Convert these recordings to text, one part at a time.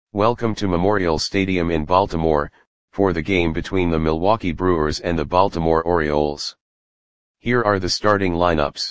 Welcome to Memorial Stadium in Baltimore, for the game between the Milwaukee Brewers and the Baltimore Orioles. Here are the starting lineups.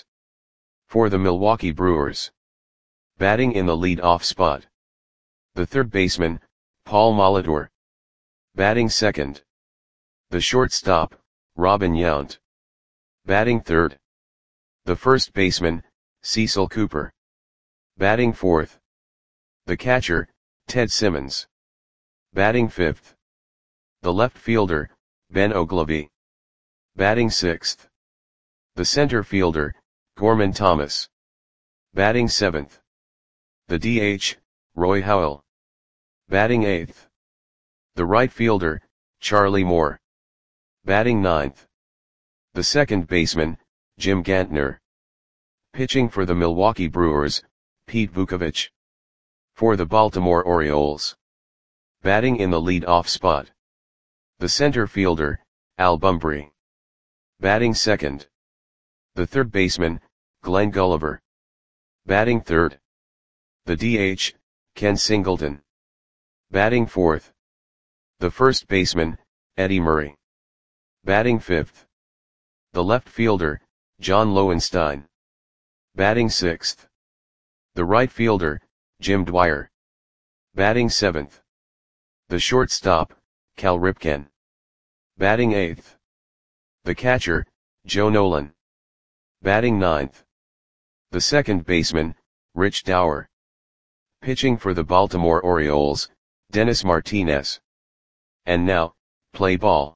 For the Milwaukee Brewers. Batting in the lead-off spot. The third baseman, Paul Molitor. Batting second. The shortstop, Robin Yount. Batting third. The first baseman, Cecil Cooper. Batting fourth. The catcher, Ted Simmons. Batting fifth. The left fielder, Ben Oglivie. Batting sixth. The center fielder, Gorman Thomas. Batting seventh. The DH, Roy Howell. Batting eighth. The right fielder, Charlie Moore. Batting ninth. The second baseman, Jim Gantner. Pitching for the Milwaukee Brewers, Pete Vukovich. For the Baltimore Orioles. Batting in the lead-off spot. The center fielder, Al Bumbry. Batting second. The third baseman, Glenn Gulliver. Batting third. The DH, Ken Singleton. Batting fourth. The first baseman, Eddie Murray. Batting fifth. The left fielder, John Lowenstein. Batting sixth. The right fielder, Jim Dwyer. Batting seventh. The shortstop, Cal Ripken. Batting eighth. The catcher, Joe Nolan. Batting ninth. The second baseman, Rich Dower. Pitching for the Baltimore Orioles, Dennis Martinez. And now, play ball.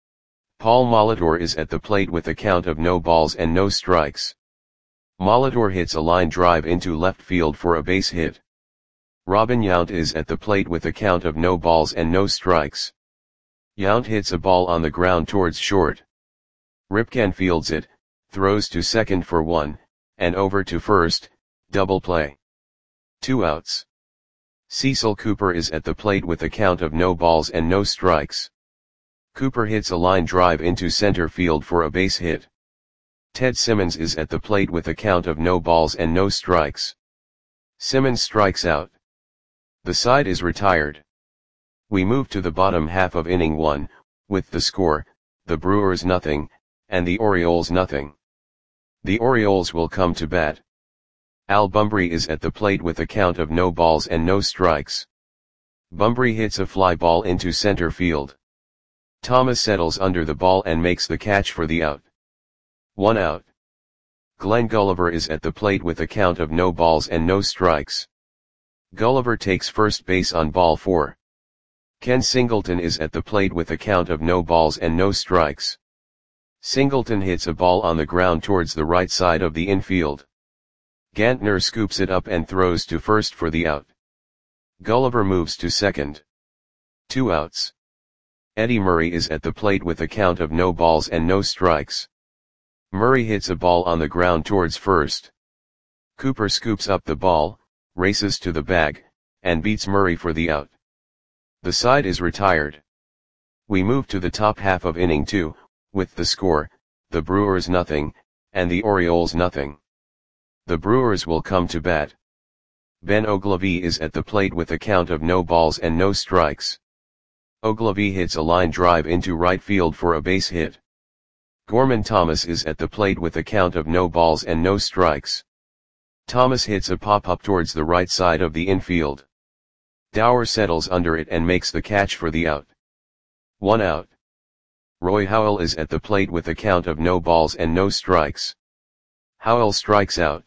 Paul Molitor is at the plate with a count of no balls and no strikes. Molitor hits a line drive into left field for a base hit. Robin Yount is at the plate with a count of no balls and no strikes. Yount hits a ball on the ground towards short. Ripken fields it, throws to second for one, and over to first, double play. 2 outs. Cecil Cooper is at the plate with a count of no balls and no strikes. Cooper hits a line drive into center field for a base hit. Ted Simmons is at the plate with a count of no balls and no strikes. Simmons strikes out. The side is retired. We move to the bottom half of inning 1, with the score, the Brewers nothing, and the Orioles nothing. The Orioles will come to bat. Al Bumbry is at the plate with a count of no balls and no strikes. Bumbry hits a fly ball into center field. Thomas settles under the ball and makes the catch for the out. 1 out. Glenn Gulliver is at the plate with a count of no balls and no strikes. Gulliver takes first base on ball 4. Ken Singleton is at the plate with a count of no balls and no strikes. Singleton hits a ball on the ground towards the right side of the infield. Gantner scoops it up and throws to first for the out. Gulliver moves to second. 2 outs. Eddie Murray is at the plate with a count of no balls and no strikes. Murray hits a ball on the ground towards first. Cooper scoops up the ball, races to the bag, and beats Murray for the out. The side is retired. We move to the top half of inning 2, with the score, the Brewers nothing, and the Orioles nothing. The Brewers will come to bat. Ben Oglivie is at the plate with a count of no balls and no strikes. Oglivie hits a line drive into right field for a base hit. Gorman Thomas is at the plate with a count of no balls and no strikes. Thomas hits a pop-up towards the right side of the infield. Dower settles under it and makes the catch for the out. 1 out. Roy Howell is at the plate with a count of no balls and no strikes. Howell strikes out.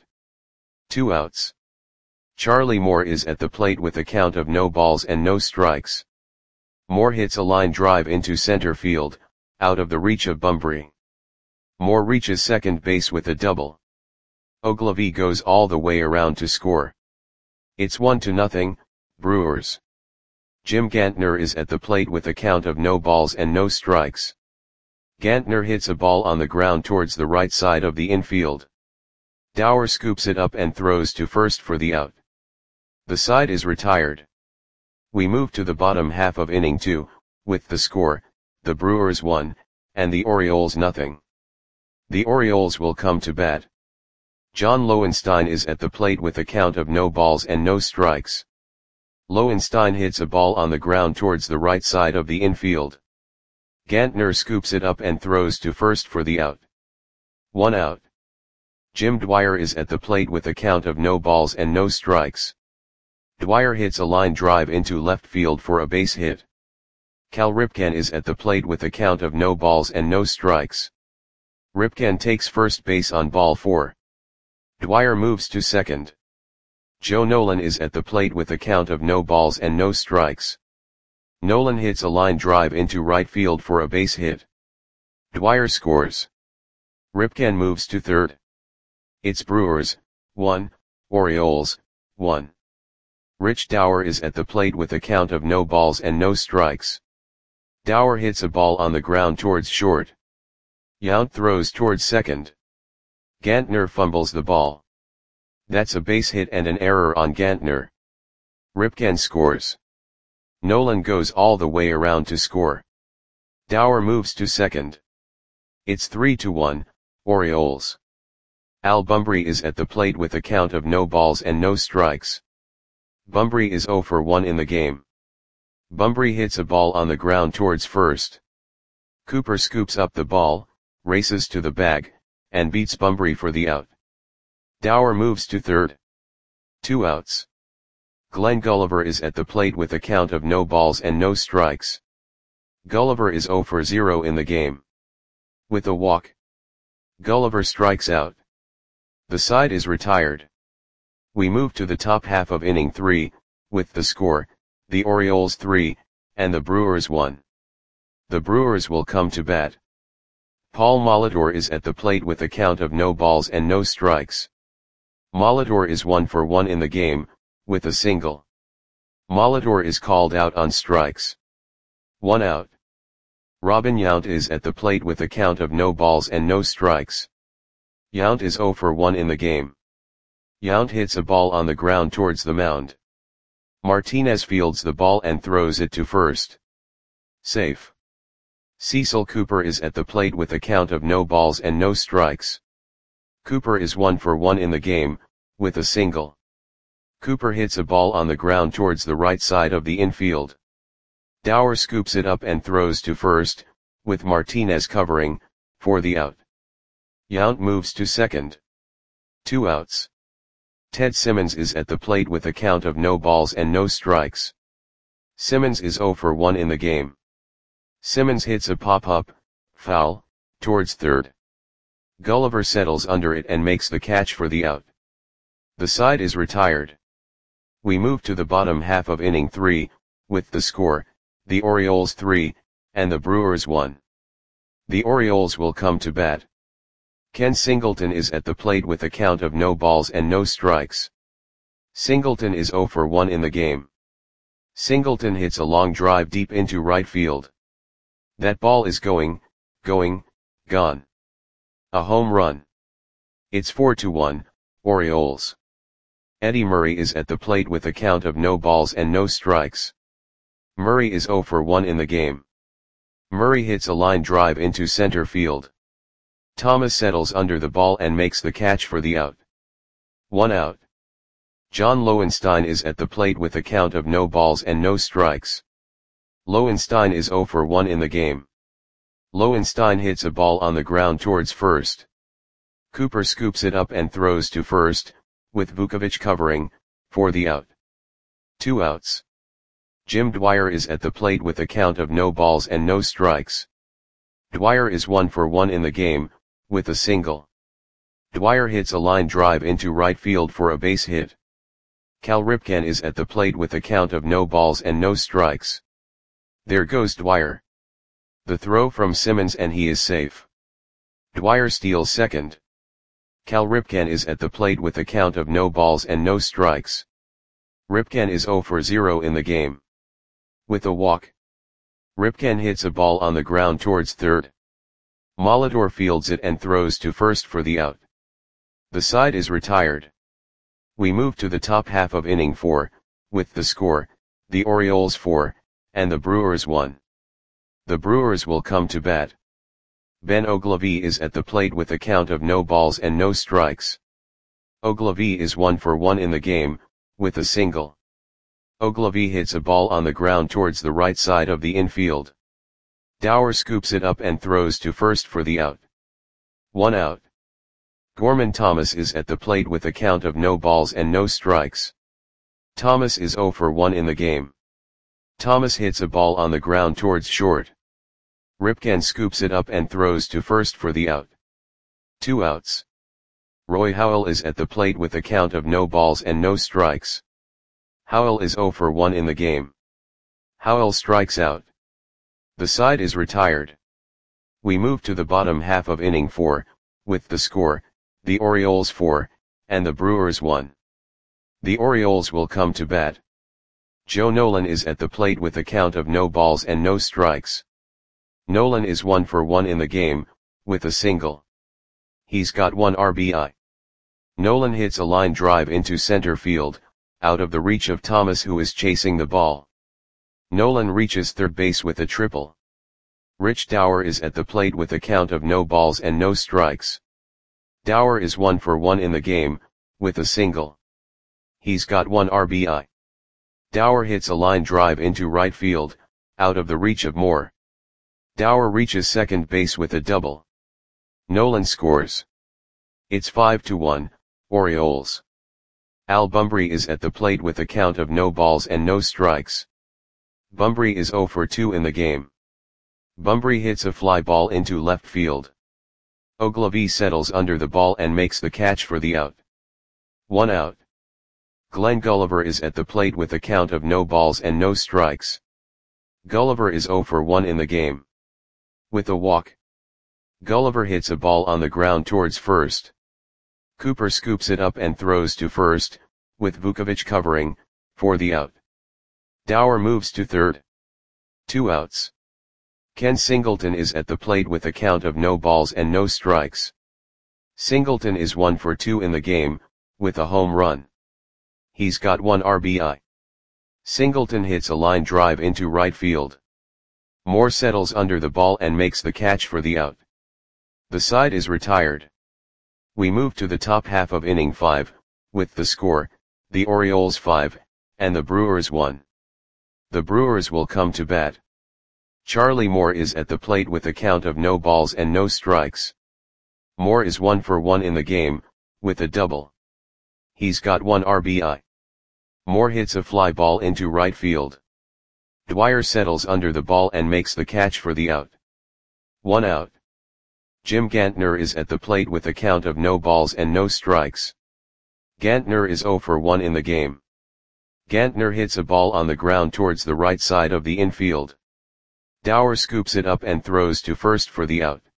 2 outs. Charlie Moore is at the plate with a count of no balls and no strikes. Moore hits a line drive into center field, out of the reach of Bumbry. Moore reaches second base with a double. Oglivie goes all the way around to score. It's 1-0, Brewers. Jim Gantner is at the plate with a count of no balls and no strikes. Gantner hits a ball on the ground towards the right side of the infield. Dower scoops it up and throws to first for the out. The side is retired. We move to the bottom half of inning 2, with the score, the Brewers 1, and the Orioles nothing. The Orioles will come to bat. John Lowenstein is at the plate with a count of no balls and no strikes. Lowenstein hits a ball on the ground towards the right side of the infield. Gantner scoops it up and throws to first for the out. 1 out. Jim Dwyer is at the plate with a count of no balls and no strikes. Dwyer hits a line drive into left field for a base hit. Cal Ripken is at the plate with a count of no balls and no strikes. Ripken takes first base on ball 4. Dwyer moves to second. Joe Nolan is at the plate with a count of no balls and no strikes. Nolan hits a line drive into right field for a base hit. Dwyer scores. Ripken moves to third. It's Brewers, 1, Orioles, 1. Rich Dower is at the plate with a count of no balls and no strikes. Dower hits a ball on the ground towards short. Yount throws towards second. Gantner fumbles the ball. That's a base hit and an error on Gantner. Ripken scores. Nolan goes all the way around to score. Dower moves to second. It's 3-1, Orioles. Al Bumbry is at the plate with a count of no balls and no strikes. Bumbry is 0 for 1 in the game. Bumbry hits a ball on the ground towards first. Cooper scoops up the ball, races to the bag, and beats Bumbry for the out. Dower moves to third. 2 outs. Glenn Gulliver is at the plate with a count of no balls and no strikes. Gulliver is 0 for 0 in the game. With a walk, Gulliver strikes out. The side is retired. We move to the top half of inning 3, with the score, the Orioles 3, and the Brewers 1. The Brewers will come to bat. Paul Molitor is at the plate with a count of no balls and no strikes. Molitor is 1 for 1 in the game, with a single. Molitor is called out on strikes. 1 out. Robin Yount is at the plate with a count of no balls and no strikes. Yount is 0 for 1 in the game. Yount hits a ball on the ground towards the mound. Martinez fields the ball and throws it to first. Safe. Cecil Cooper is at the plate with a count of no balls and no strikes. Cooper is 1 for 1 in the game, with a single. Cooper hits a ball on the ground towards the right side of the infield. Dower scoops it up and throws to first, with Martinez covering, for the out. Yount moves to second. 2 outs. Ted Simmons is at the plate with a count of no balls and no strikes. Simmons is 0 for 1 in the game. Simmons hits a pop-up, foul, towards third. Gulliver settles under it and makes the catch for the out. The side is retired. We move to the bottom half of inning 3, with the score, the Orioles 3, and the Brewers 1. The Orioles will come to bat. Ken Singleton is at the plate with a count of no balls and no strikes. Singleton is 0 for 1 in the game. Singleton hits a long drive deep into right field. That ball is gone. A home run. It's 4-1, Orioles. Eddie Murray is at the plate with a count of no balls and no strikes. Murray is 0 for 1 in the game. Murray hits a line drive into center field. Thomas settles under the ball and makes the catch for the out. 1 out. John Lowenstein is at the plate with a count of no balls and no strikes. Lowenstein is 0 for 1 in the game. Lowenstein hits a ball on the ground towards first. Cooper scoops it up and throws to first, with Vukovich covering, for the out. 2 outs. Jim Dwyer is at the plate with a count of no balls and no strikes. Dwyer is 1 for 1 in the game, with a single. Dwyer hits a line drive into right field for a base hit. Cal Ripken is at the plate with a count of no balls and no strikes. There goes Dwyer. The throw from Simmons and he is safe. Dwyer steals second. Cal Ripken is at the plate with a count of no balls and no strikes. Ripken is 0 for 0 in the game. With a walk, Ripken hits a ball on the ground towards third. Molitor fields it and throws to first for the out. The side is retired. We move to the top half of inning 4, with the score, the Orioles 4, and the Brewers 1. The Brewers will come to bat. Ben Oglivie is at the plate with a count of no balls and no strikes. Oglivie is 1 for 1 in the game, with a single. Ogilvy hits a ball on the ground towards the right side of the infield. Dower scoops it up and throws to first for the out. 1 out. Gorman Thomas is at the plate with a count of no balls and no strikes. Thomas is 0 for 1 in the game. Thomas hits a ball on the ground towards short. Ripken scoops it up and throws to first for the out. 2 outs. Roy Howell is at the plate with a count of no balls and no strikes. Howell is 0 for 1 in the game. Howell strikes out. The side is retired. We move to the bottom half of inning 4, with the score, the Orioles 4, and the Brewers 1. The Orioles will come to bat. Joe Nolan is at the plate with a count of no balls and no strikes. Nolan is 1 for 1 in the game, with a single. He's got 1 RBI. Nolan hits a line drive into center field, out of the reach of Thomas, who is chasing the ball. Nolan reaches third base with a triple. Rich Dower is at the plate with a count of no balls and no strikes. Dower is 1 for 1 in the game, with a single. He's got 1 RBI. Dower hits a line drive into right field, out of the reach of Moore. Dower reaches second base with a double. Nolan scores. It's 5-1, Orioles. Al Bumbry is at the plate with a count of no balls and no strikes. Bumbry is 0 for 2 in the game. Bumbry hits a fly ball into left field. Ogilvy settles under the ball and makes the catch for the out. 1 out. Glenn Gulliver is at the plate with a count of no balls and no strikes. Gulliver is 0 for 1 in the game. With a walk. Gulliver hits a ball on the ground towards first. Cooper scoops it up and throws to first, with Vukovich covering, for the out. Dower moves to third. 2 outs. Ken Singleton is at the plate with a count of no balls and no strikes. Singleton is 1 for 2 in the game, with a home run. He's got 1 RBI. Singleton hits a line drive into right field. Moore settles under the ball and makes the catch for the out. The side is retired. We move to the top half of inning 5, with the score, the Orioles 5, and the Brewers 1. The Brewers will come to bat. Charlie Moore is at the plate with a count of no balls and no strikes. Moore is 1 for 1 in the game, with a double. He's got 1 RBI. Moore hits a fly ball into right field. Dwyer settles under the ball and makes the catch for the out. 1 out. Jim Gantner is at the plate with a count of no balls and no strikes. Gantner is 0 for 1 in the game. Gantner hits a ball on the ground towards the right side of the infield. Dower scoops it up and throws to first for the out.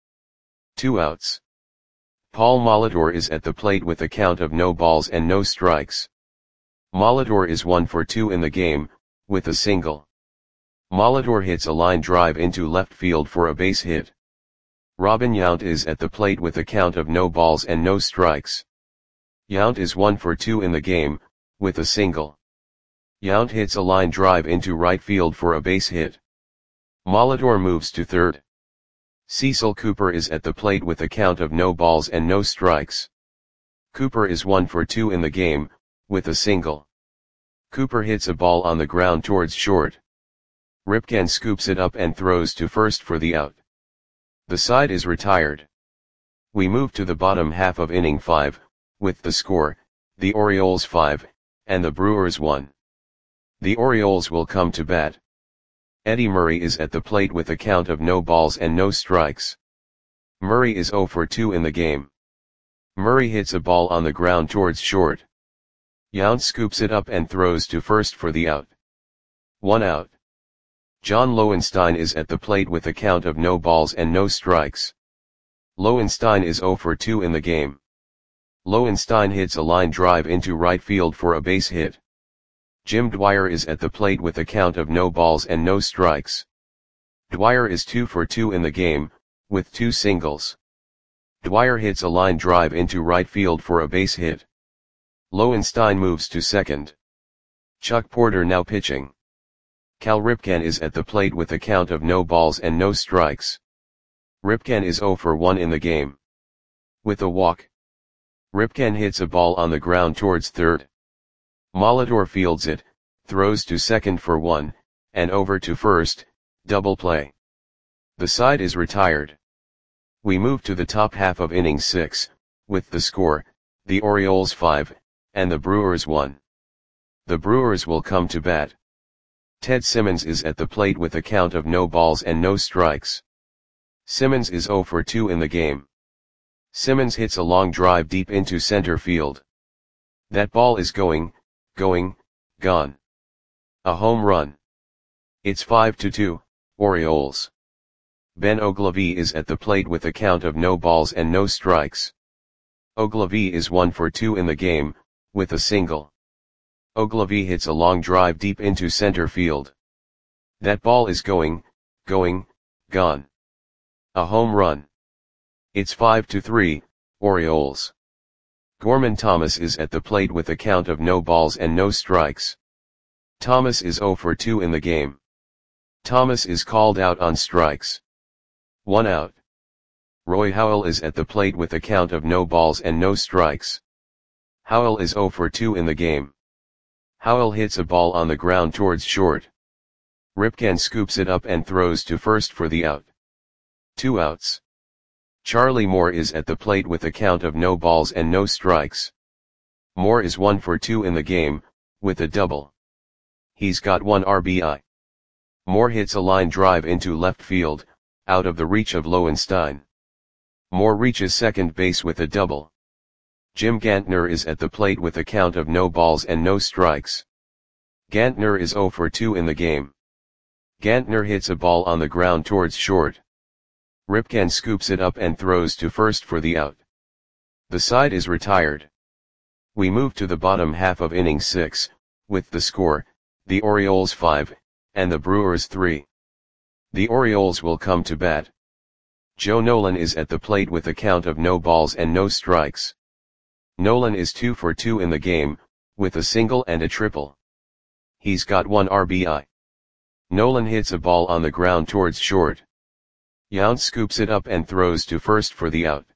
2 outs. Paul Molitor is at the plate with a count of no balls and no strikes. Molitor is 1 for 2 in the game, with a single. Molitor hits a line drive into left field for a base hit. Robin Yount is at the plate with a count of no balls and no strikes. Yount is 1 for 2 in the game, with a single. Yount hits a line drive into right field for a base hit. Molitor moves to third. Cecil Cooper is at the plate with a count of no balls and no strikes. Cooper is 1 for 2 in the game, with a single. Cooper hits a ball on the ground towards short. Ripken scoops it up and throws to first for the out. The side is retired. We move to the bottom half of inning 5, with the score, the Orioles 5, and the Brewers 1. The Orioles will come to bat. Eddie Murray is at the plate with a count of no balls and no strikes. Murray is 0 for 2 in the game. Murray hits a ball on the ground towards short. Yount scoops it up and throws to first for the out. 1 out. John Lowenstein is at the plate with a count of no balls and no strikes. Lowenstein is 0 for 2 in the game. Lowenstein hits a line drive into right field for a base hit. Jim Dwyer is at the plate with a count of no balls and no strikes. Dwyer is 2 for 2 in the game, with 2 singles. Dwyer hits a line drive into right field for a base hit. Lowenstein moves to second. Chuck Porter now pitching. Cal Ripken is at the plate with a count of no balls and no strikes. Ripken is 0 for 1 in the game. With a walk. Ripken hits a ball on the ground towards third. Molitor fields it, throws to second for 1, and over to first, double play. The side is retired. We move to the top half of inning 6, with the score, the Orioles 5, and the Brewers 1. The Brewers will come to bat. Ted Simmons is at the plate with a count of no balls and no strikes. Simmons is 0 for 2 in the game. Simmons hits a long drive deep into center field. That ball is going, gone. A home run. It's 5-2, Orioles. Ben Oglivie is at the plate with a count of no balls and no strikes. Oglivie is 1 for 2 in the game, with a single. Oglivie hits a long drive deep into center field. That ball is going, gone. A home run. It's 5-3, Orioles. Gorman Thomas is at the plate with a count of no balls and no strikes. Thomas is 0 for 2 in the game. Thomas is called out on strikes. 1 out. Roy Howell is at the plate with a count of no balls and no strikes. Howell is 0 for 2 in the game. Howell hits a ball on the ground towards short. Ripken scoops it up and throws to first for the out. 2 outs. Charlie Moore is at the plate with a count of no balls and no strikes. Moore is 1 for 2 in the game, with a double. He's got 1 RBI. Moore hits a line drive into left field, out of the reach of Lowenstein. Moore reaches second base with a double. Jim Gantner is at the plate with a count of no balls and no strikes. Gantner is 0 for 2 in the game. Gantner hits a ball on the ground towards short. Ripken scoops it up and throws to first for the out. The side is retired. We move to the bottom half of inning 6, with the score, the Orioles 5, and the Brewers 3. The Orioles will come to bat. Joe Nolan is at the plate with a count of no balls and no strikes. Nolan is 2 for 2 in the game, with a single and a triple. He's got 1 RBI. Nolan hits a ball on the ground towards short. Yount scoops it up and throws to first for the out.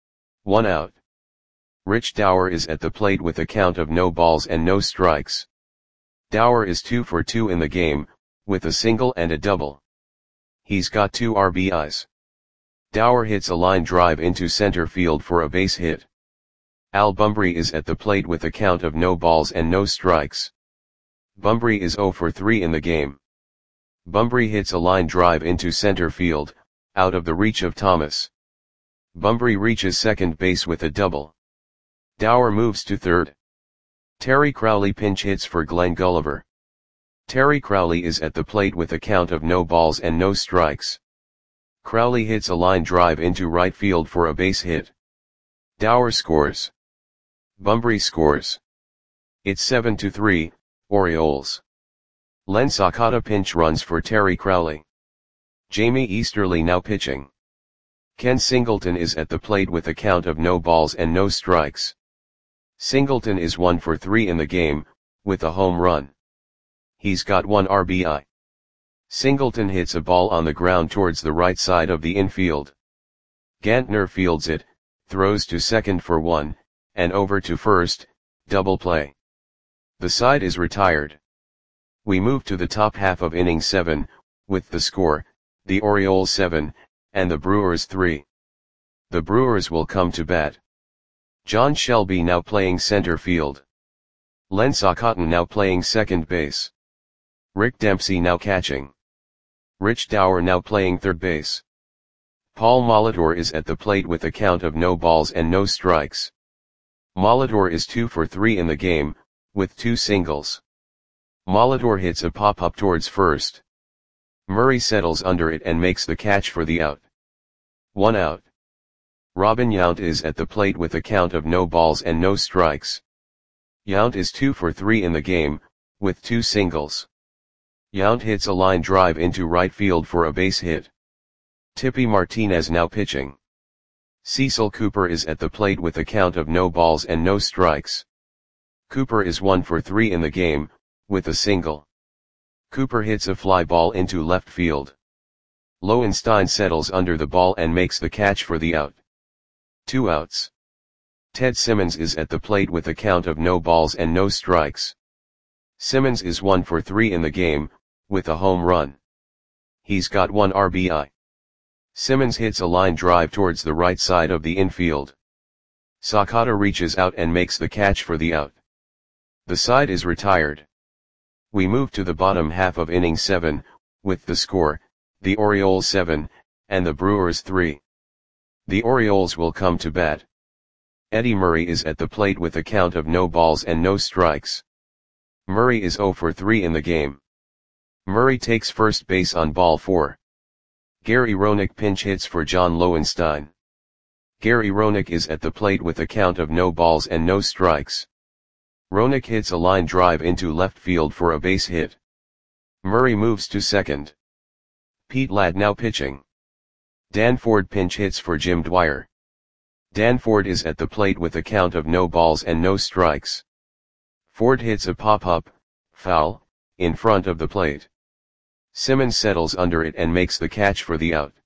1 out. Rich Dower is at the plate with a count of no balls and no strikes. Dower is 2 for 2 in the game, with a single and a double. He's got 2 RBIs. Dower hits a line drive into center field for a base hit. Al Bumbry is at the plate with a count of no balls and no strikes. Bumbry is 0 for 3 in the game. Bumbry hits a line drive into center field, out of the reach of Thomas. Bumbry reaches second base with a double. Dower moves to third. Terry Crowley pinch hits for Glenn Gulliver. Terry Crowley is at the plate with a count of no balls and no strikes. Crowley hits a line drive into right field for a base hit. Dower scores. Bumbry scores. It's 7-3, Orioles. Len Sakata pinch runs for Terry Crowley. Jamie Easterly now pitching. Ken Singleton is at the plate with a count of no balls and no strikes. Singleton is 1 for 3 in the game, with a home run. He's got 1 RBI. Singleton hits a ball on the ground towards the right side of the infield. Gantner fields it, throws to second for 1, and over to first, double play. The side is retired. We move to the top half of inning 7, with the score, the Orioles 7, and the Brewers 3. The Brewers will come to bat. John Shelby now playing center field. Len Sakata now playing second base. Rick Dempsey now catching. Rich Dower now playing third base. Paul Molitor is at the plate with a count of no balls and no strikes. Molitor is 2 for 3 in the game, with 2 singles. Molitor hits a pop-up towards first. Murray settles under it and makes the catch for the out. 1 out. Robin Yount is at the plate with a count of no balls and no strikes. Yount is 2 for 3 in the game, with 2 singles. Yount hits a line drive into right field for a base hit. Tippy Martinez now pitching. Cecil Cooper is at the plate with a count of no balls and no strikes. Cooper is 1 for 3 in the game, with a single. Cooper hits a fly ball into left field. Lowenstein settles under the ball and makes the catch for the out. 2 outs. Ted Simmons is at the plate with a count of no balls and no strikes. Simmons is 1 for 3 in the game, with a home run. He's got 1 RBI. Simmons hits a line drive towards the right side of the infield. Sakata reaches out and makes the catch for the out. The side is retired. We move to the bottom half of inning 7, with the score, the Orioles 7, and the Brewers 3. The Orioles will come to bat. Eddie Murray is at the plate with a count of no balls and no strikes. Murray is 0 for 3 in the game. Murray takes first base on ball 4. Gary Roenick pinch hits for John Lowenstein. Gary Roenick is at the plate with a count of no balls and no strikes. Roenick hits a line drive into left field for a base hit. Murray moves to second. Pete Ladd now pitching. Dan Ford pinch hits for Jim Dwyer. Dan Ford is at the plate with a count of no balls and no strikes. Ford hits a pop-up, foul, in front of the plate. Simmons settles under it and makes the catch for the out.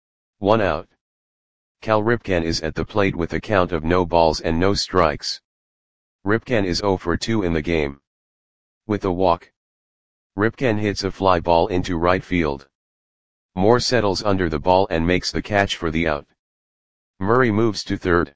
1 out. Cal Ripken is at the plate with a count of no balls and no strikes. Ripken is 0 for 2 in the game. With a walk. Ripken hits a fly ball into right field. Moore settles under the ball and makes the catch for the out. Murray moves to third.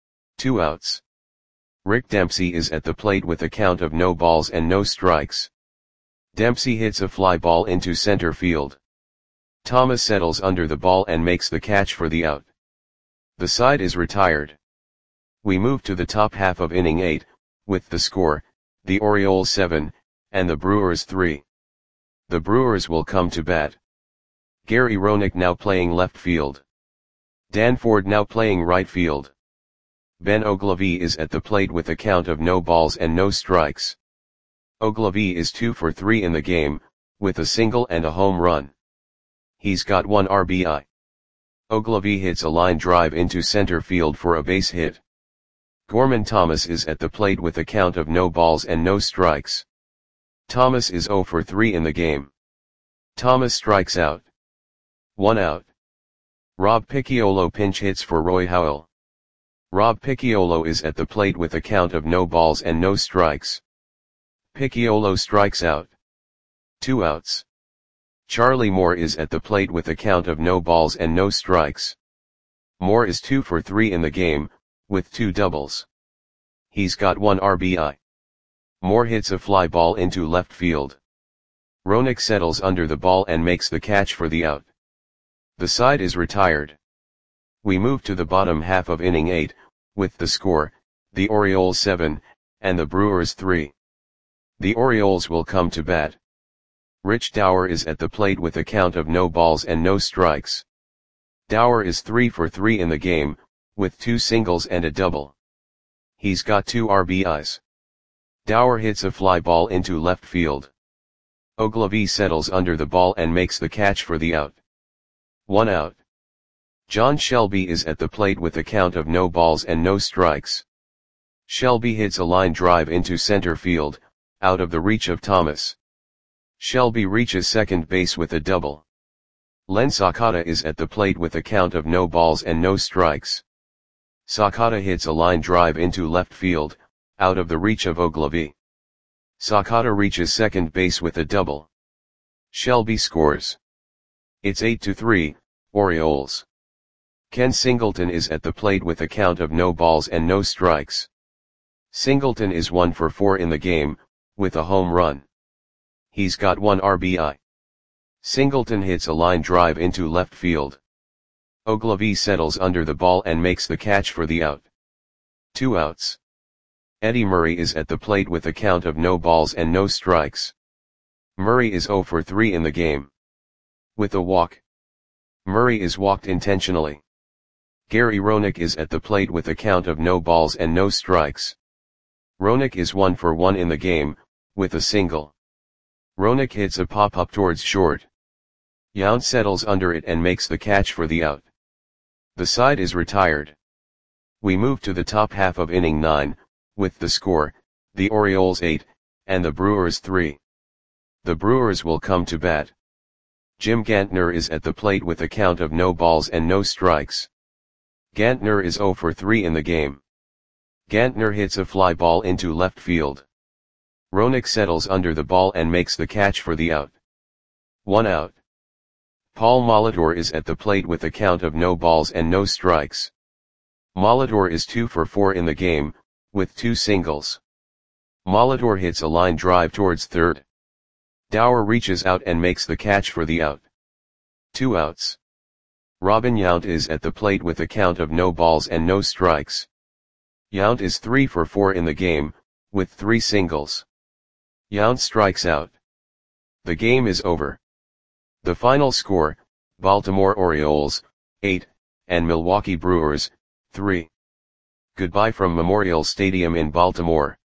2 outs. Rick Dempsey is at the plate with a count of no balls and no strikes. Dempsey hits a fly ball into center field. Thomas settles under the ball and makes the catch for the out. The side is retired. We move to the top half of inning 8, with the score, the Orioles 7, and the Brewers 3. The Brewers will come to bat. Gary Roenick now playing left field. Dan Ford now playing right field. Ben Oglivie is at the plate with a count of no balls and no strikes. Oglivie is 2 for 3 in the game, with a single and a home run. He's got 1 RBI. Oglivie hits a line drive into center field for a base hit. Gorman Thomas is at the plate with a count of no balls and no strikes. Thomas is 0 for 3 in the game. Thomas strikes out. 1 out. Rob Picciolo pinch hits for Roy Howell. Rob Picciolo is at the plate with a count of no balls and no strikes. Picciolo strikes out. 2 outs. Charlie Moore is at the plate with a count of no balls and no strikes. Moore is 2 for 3 in the game, with 2 doubles. He's got 1 RBI. Moore hits a fly ball into left field. Roenick settles under the ball and makes the catch for the out. The side is retired. We move to the bottom half of inning 8, with the score, the Orioles 7, and the Brewers 3. The Orioles will come to bat. Rich Dower is at the plate with a count of no balls and no strikes. Dower is 3 for 3 in the game, with 2 singles and a double. He's got 2 RBIs. Dower hits a fly ball into left field. Oglivie settles under the ball and makes the catch for the out. 1 out. John Shelby is at the plate with a count of no balls and no strikes. Shelby hits a line drive into center field, out of the reach of Thomas. Shelby reaches second base with a double. Len Sakata is at the plate with a count of no balls and no strikes. Sakata hits a line drive into left field, out of the reach of Oglivie. Sakata reaches second base with a double. Shelby scores. It's 8-3, Orioles. Ken Singleton is at the plate with a count of no balls and no strikes. Singleton is 1 for 4 in the game, with a home run. He's got 1 RBI. Singleton hits a line drive into left field. Oglivie settles under the ball and makes the catch for the out. 2 outs. Eddie Murray is at the plate with a count of no balls and no strikes. Murray is 0 for 3 in the game. With a walk. Murray is walked intentionally. Gary Roenick is at the plate with a count of no balls and no strikes. Roenick is 1 for 1 in the game, with a single. Roenick hits a pop-up towards short. Yount settles under it and makes the catch for the out. The side is retired. We move to the top half of inning 9, with the score, the Orioles 8, and the Brewers 3. The Brewers will come to bat. Jim Gantner is at the plate with a count of no balls and no strikes. Gantner is 0 for 3 in the game. Gantner hits a fly ball into left field. Roenick settles under the ball and makes the catch for the out. 1 out. Paul Molitor is at the plate with a count of no balls and no strikes. Molitor is 2 for 4 in the game, with 2 singles. Molitor hits a line drive towards third. Dower reaches out and makes the catch for the out. 2 outs. Robin Yount is at the plate with a count of no balls and no strikes. Yount is 3 for 4 in the game, with 3 singles. Yount strikes out. The game is over. The final score, Baltimore Orioles, 8, and Milwaukee Brewers, 3. Goodbye from Memorial Stadium in Baltimore.